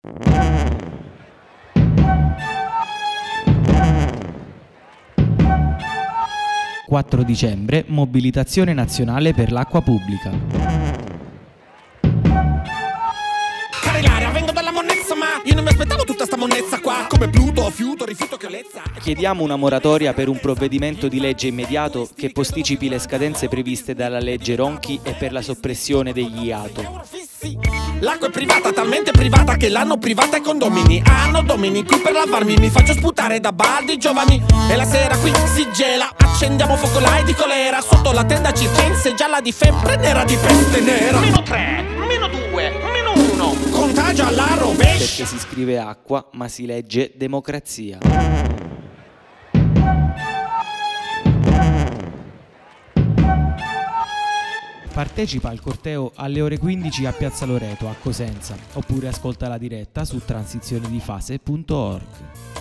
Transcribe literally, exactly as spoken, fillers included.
quattro dicembre, mobilitazione nazionale per l'acqua pubblica. Carilaria, vengo dalla monnezza, ma io non mi aspettavo tutta sta monnezza qua. Come Pluto, fiuto, rifiuto, chiolezza. Chiediamo una moratoria per un provvedimento di legge immediato che posticipi le scadenze previste dalla legge Ronchi e per la soppressione degli I A T O. L'acqua è privata, talmente privata che l'hanno privata ai condomini. Hanno domini, qui per lavarmi mi faccio sputare da baldi giovani. E la sera qui si gela, accendiamo focolai di colera. Sotto la tenda circense, gialla di febbre, nera di peste nera. Meno tre, meno due, meno uno. Contagio alla rovescia. Perché si scrive acqua, ma si legge democrazia. Partecipa al corteo alle ore quindici a Piazza Loreto a Cosenza, oppure ascolta la diretta su transizionedifase punto org.